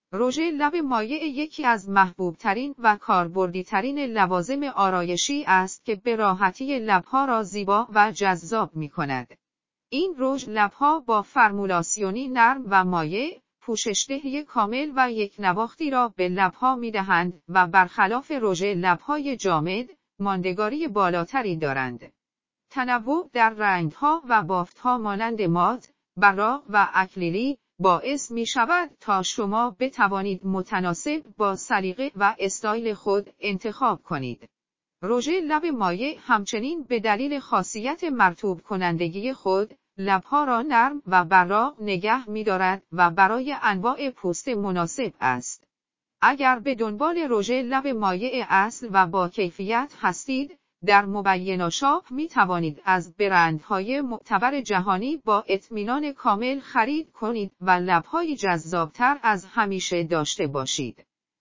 رژ لب مایع یکی از محبوبترین و کاربردی‌ترین لوازم آرایشی است که به راحتی لب‌ها را زیبا و جذاب می‌کند. این رژ لب‌ها با فرمولاسیونی نرم و مایع، پوشش‌دهی کامل و یک نواختی را به لب‌ها می‌دهند و برخلاف رژ لب‌های جامد، ماندگاری بالاتری دارند. تنوع در رنگ‌ها و بافت‌ها مانند مات، براق و اکریلیک باعث می‌شود تا شما بتوانید متناسب با سلیقه و استایل خود انتخاب کنید. رژ لب مایع همچنین به دلیل خاصیت مرطوب کنندگی خود، لب‌ها را نرم و براق نگه می‌دارد و برای انواع پوست مناسب است. اگر به دنبال رژ لب مایع اصل و با کیفیت هستید، در مبینا شاپ می توانید از برندهای معتبر جهانی با اطمینان کامل خرید کنید و لب‌های جذابتر از همیشه داشته باشید.